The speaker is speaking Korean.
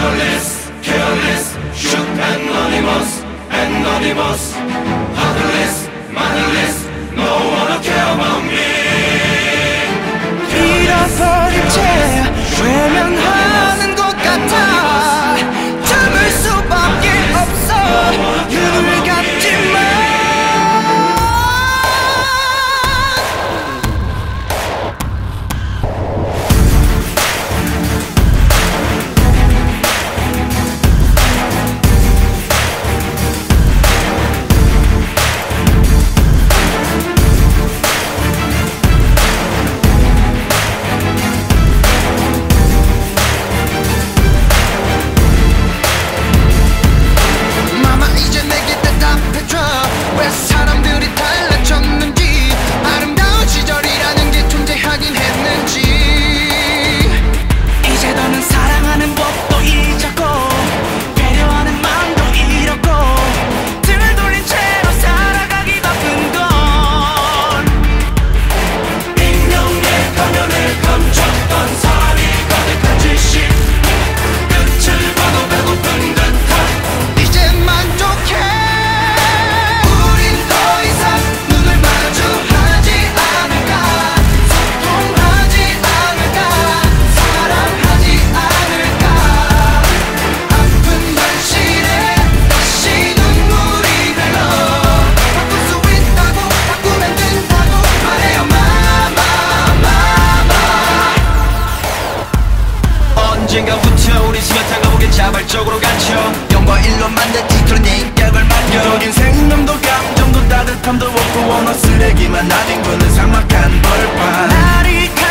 Motherless, careless, shook anonymous, fatherless, motherless, no one care about me. 잃어버린 채 외면하는 것 같아. 참을 수밖에 없어. 눈을 감지만. 왜 사람들이 달라졌는지, 아름다운 시절이라는 게 존재하긴 했는지. 이제 너는 사랑하는 법도 잊었고, 배려하는 마음도 잃었고, 등을 돌린 채로 살아가기 바쁜 건 익명의 가면을 감췄던 사람이 가득한 짓이 끝을 봐도 배고픈 듯한. 이제 만족해. 언젠가부터 우리 스며탄 감옥에 자발적으로 갇혀 영과 일로 만든 뒤틀은 내 인격을 말려. 인생감도 감정도 따뜻함도 없고 원어 쓰레기만 아닌 거는 삭막한 벌판. 날이